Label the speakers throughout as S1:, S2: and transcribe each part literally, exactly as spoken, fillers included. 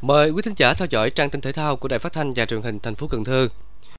S1: Mời quý thính giả theo dõi trang tin thể thao của Đài Phát thanh và Truyền hình thành phố Cần Thơ.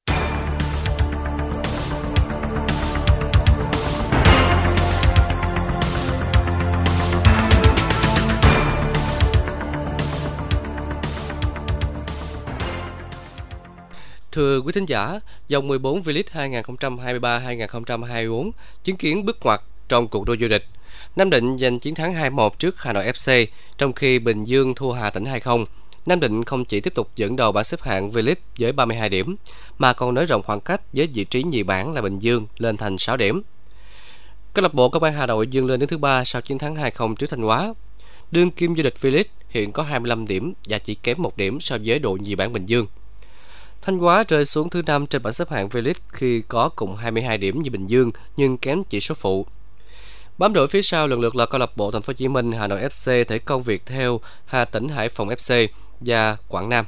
S1: Thưa quý thính giả, vòng mười bốn V-League hai không hai ba hai không hai bốn chứng kiến bước ngoặt trong cuộc đua vô địch. Nam Định giành chiến thắng hai một trước Hà Nội ép xê, trong khi Bình Dương thua Hà Tĩnh hai không. Nam Định không chỉ tiếp tục dẫn đầu bảng xếp hạng V-League với ba mươi hai điểm, mà còn nới rộng khoảng cách với vị trí nhì bảng là Bình Dương lên thành sáu điểm. Câu lạc bộ Công an Hà Nội vươn lên đến thứ ba sau chiến thắng hai không trước Thanh Hóa. Đương kim vô địch V-League hiện có hai mươi lăm điểm và chỉ kém một điểm so với đội nhì bảng Bình Dương. Thanh Hóa rơi xuống thứ năm trên bảng xếp hạng V-League khi có cùng hai mươi hai điểm như Bình Dương nhưng kém chỉ số phụ. Bám đội phía sau lần lượt là câu lạc bộ Thành phố Hồ Chí Minh, Hà Nội ép xê, Thể Công Viettel, Hà Tĩnh, Hải Phòng ép xê và Quảng Nam.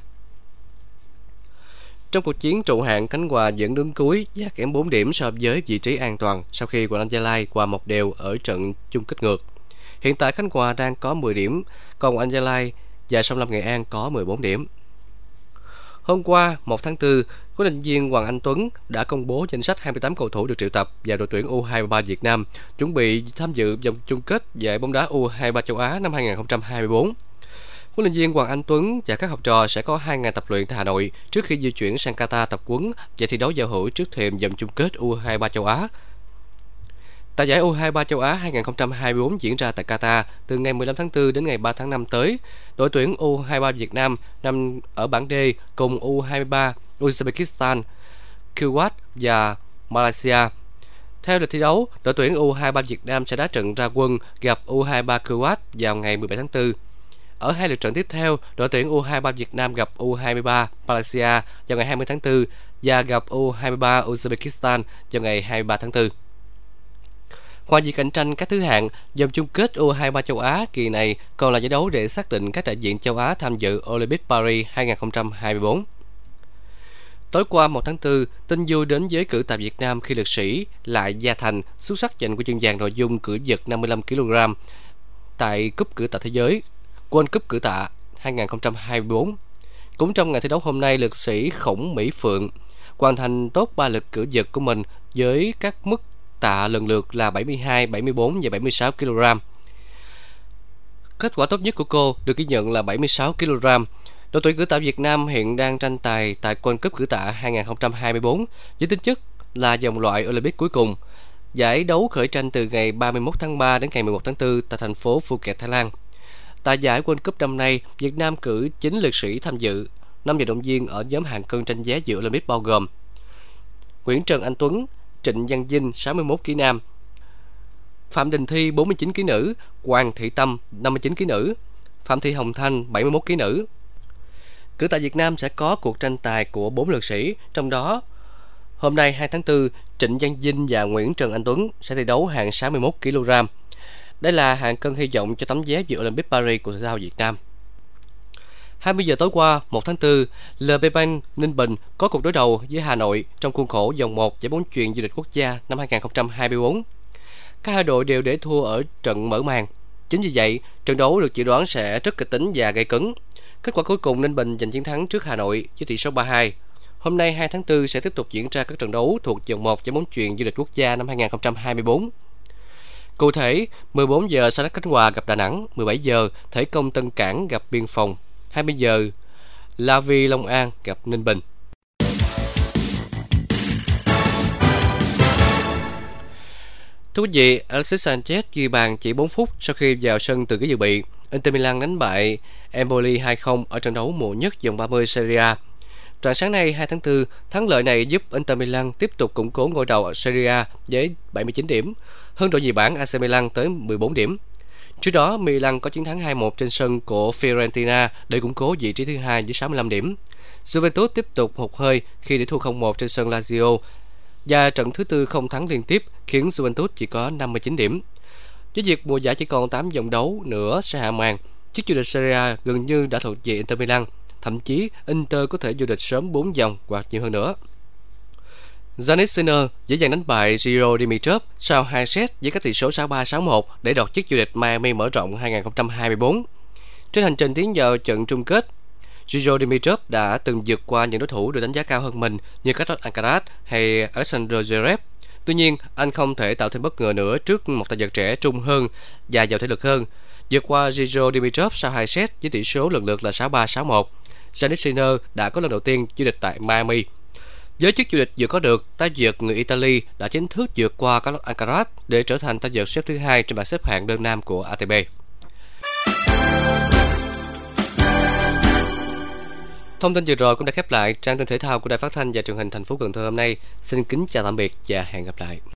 S1: Trong cuộc chiến trụ hạng, Khánh Hòa dẫn đứng cuối và kém bốn điểm so với vị trí an toàn sau khi Quảng Nam Gia Lai hòa một đều ở trận chung kết ngược. Hiện tại Khánh Hòa đang có mười điểm, còn Quảng Nam Gia Lai và Sông Lam Nghệ An có mười bốn điểm. Hôm qua, một tháng tư, huấn luyện viên Hoàng Anh Tuấn đã công bố danh sách hai mươi tám cầu thủ được triệu tập vào đội tuyển U hai ba Việt Nam chuẩn bị tham dự vòng chung kết giải bóng đá U hai ba châu Á năm hai không hai bốn. Huấn luyện viên Hoàng Anh Tuấn và các học trò sẽ có hai ngày tập luyện tại Hà Nội trước khi di chuyển sang Qatar tập huấn và thi đấu giao hữu trước thềm vòng chung kết U hai ba châu Á. Tại giải U hai ba châu Á hai không hai bốn diễn ra tại Qatar từ ngày mười lăm tháng tư đến ngày ba tháng năm tới, đội tuyển U hai ba Việt Nam nằm ở bảng D cùng U hai ba Uzbekistan, Kuwait và Malaysia. Theo lịch thi đấu, đội tuyển U hai ba Việt Nam sẽ đá trận ra quân gặp U hai ba Kuwait vào ngày mười bảy tháng tư. Ở hai lượt trận tiếp theo, đội tuyển U hai ba Việt Nam gặp U hai ba Malaysia vào ngày hai mươi tháng tư và gặp U hai ba Uzbekistan vào ngày hai mươi ba tháng tư. Ngoài việc cạnh tranh các thứ hạng, vòng chung kết U hai ba châu Á kỳ này còn là giải đấu để xác định các đại diện châu Á tham dự Olympic Paris hai không hai bốn. Tối qua một tháng tư, tin vui đến với cử tạ Việt Nam khi lực sĩ Lại Gia Thành xuất sắc giành huy chương vàng nội dung cử vợt năm mươi lăm ki lô gam tại cúp cử tạ thế giới World Cup cử tạ hai không hai bốn. Cũng trong ngày thi đấu hôm nay, lực sĩ Khổng Mỹ Phượng hoàn thành tốt ba lực cử vợt của mình với các mức tạ lần lượt là bảy mươi hai, bảy mươi bốn và bảy mươi sáu ki lô gam. Kết quả tốt nhất của cô được ghi nhận là bảy mươi sáu ki lô gam. Đội tuyển cử tạ Việt Nam hiện đang tranh tài tại World Cup cử tạ hai không hai bốn với tính chất là vòng loại Olympic cuối cùng. Giải đấu khởi tranh từ ngày ba mươi mốt tháng ba đến ngày mười một tháng tư tại thành phố Phuket, Thái Lan. Tại giải World Cup năm nay, Việt Nam cử chín lực sĩ tham dự, năm vận động viên ở nhóm hạng cân tranh vé dự Olympic bao gồm Nguyễn Trần Anh Tuấn, Trịnh Văn Vinh sáu mươi mốt ki lô gam nam, Phạm Đình Thi bốn mươi chín ki lô gam nữ, Hoàng Thị Tâm năm mươi chín ki lô gam nữ, Phạm Thị Hồng Thanh bảy mươi mốt ki lô gam nữ. Cử tạ Việt Nam sẽ có cuộc tranh tài của bốn lực sĩ, trong đó hôm nay hai tháng tư, Trịnh Văn Vinh và Nguyễn Trần Anh Tuấn sẽ thi đấu hạng sáu mươi mốt ki lô gam. Đây là hạng cân hy vọng cho tấm vé dự Olympic Paris của thể thao Việt Nam. hai mươi giờ tối qua, một tháng tư, lờ vê Bank Ninh Bình có cuộc đối đầu với Hà Nội trong khuôn khổ vòng một giải bóng chuyền vô địch quốc gia năm hai không hai bốn. Cả hai đội đều để thua ở trận mở màn. Chính vì vậy, trận đấu được dự đoán sẽ rất kịch tính và gay cấn. Kết quả cuối cùng, Ninh Bình giành chiến thắng trước Hà Nội với tỷ số ba hai. Hôm nay hai tháng tư sẽ tiếp tục diễn ra các trận đấu thuộc vòng một giải bóng chuyền vô địch quốc gia năm hai không hai bốn. Cụ thể, mười bốn giờ Sa Đéc Khánh Hòa gặp Đà Nẵng, mười bảy giờ Thể Công Tân Cảng gặp Biên Phòng, hai mươi giờ La Vi Long An gặp Ninh Bình. Thưa quý vị, Alexis Sanchez ghi bàn chỉ bốn phút sau khi vào sân từ ghế dự bị. Inter Milan đánh bại Empoli hai không ở trận đấu muộn nhất vòng ba mươi Serie A. Rạng sáng nay hai tháng tư, thắng lợi này giúp Inter Milan tiếp tục củng cố ngôi đầu ở Serie A với bảy mươi chín điểm, hơn đội nhì bảng a xê Milan tới mười bốn điểm. Trước đó, Milan có chiến thắng hai một trên sân của Fiorentina để củng cố vị trí thứ hai với sáu mươi lăm điểm. Juventus tiếp tục hụt hơi khi để thua không một trên sân Lazio, và trận thứ tư không thắng liên tiếp khiến Juventus chỉ có năm mươi chín điểm. Với việc mùa giải chỉ còn tám vòng đấu nữa sẽ hạ màn, chiếc vô địch Serie A gần như đã thuộc về Inter Milan. Thậm chí Inter có thể vô địch sớm bốn vòng hoặc nhiều hơn nữa. Jannik Sinner dễ dàng đánh bại Giro Dimitrov sau hai set với các tỷ số sáu ba sáu một để đoạt chức vô địch Miami mở rộng hai không hai bốn. Trên hành trình tiến vào trận chung kết, Grigor Dimitrov đã từng vượt qua những đối thủ được đánh giá cao hơn mình như Carlos Alcaraz hay Alexander Zverev. Tuy nhiên, anh không thể tạo thêm bất ngờ nữa trước một tay vợt trẻ trung hơn và giàu thể lực hơn. Vượt qua Grigor Dimitrov sau hai set với tỷ số lần lượt là sáu ba sáu một. Jannik Sinner đã có lần đầu tiên vô địch tại Miami. Với chức vô địch vừa có được, tay vợt người Italy đã chính thức vượt qua Carlos Alcaraz để trở thành tay vợt xếp thứ hai trên bảng xếp hạng đơn nam của a tê pê. Thông tin vừa rồi cũng đã khép lại trang tin thể thao của Đài Phát thanh và Truyền hình thành phố Cần Thơ hôm nay. Xin kính chào tạm biệt và hẹn gặp lại.